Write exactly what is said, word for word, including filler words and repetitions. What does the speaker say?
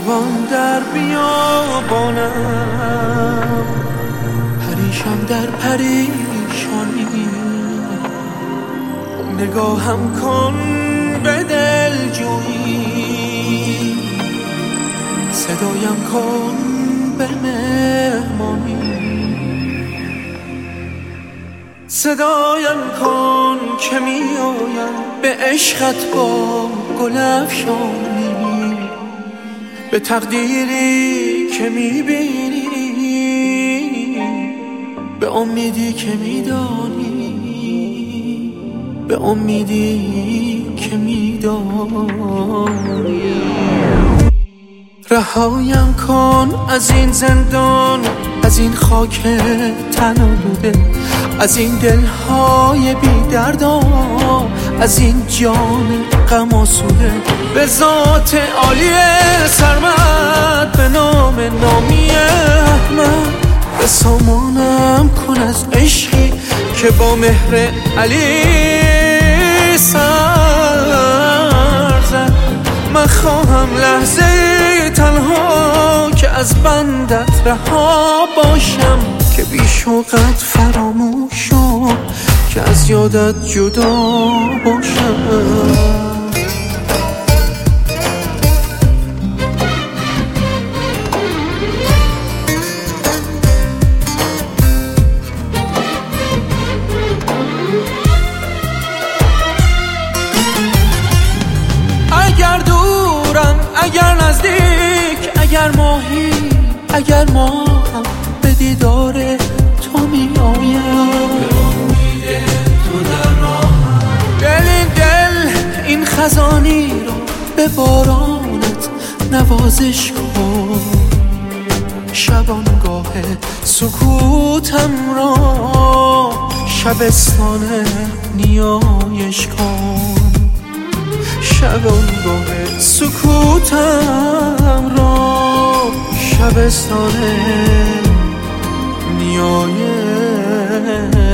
کاروان در بیابانم، پریشان در پریشانی، نگاهم کن به دلجویی، صدایم کن به مهمانی، صدایم کن که می آیم به عشقت با گل افشانی، به تقدیری که می بینی، به امیدی که می دانی، به امیدی که می دانی. رهایم کن از این زندان، از این خاک تن آلوده، از این دلهای بی دردا، از این جان غم آسوده. به ذات عالی سرمد، به نام نامی احمد، به سامانم کن از عشقی که با مهر علی سر زد. من خواهم لحظه تنها که از بندت رها باشم، که بی شوقت فراموش شد، که از یادت جدا باشم. اگر دورم، اگر نزدیک، اگر ماهی، اگر ماهم، به دیدار تو می آیم، به امید تو در راهم. دل این دل این خزانی رو به بارانت نوازش کن، شبانگاه سکوتم را شبستان نیایش کن، شبانگاه سکوتم را شبستان نیایش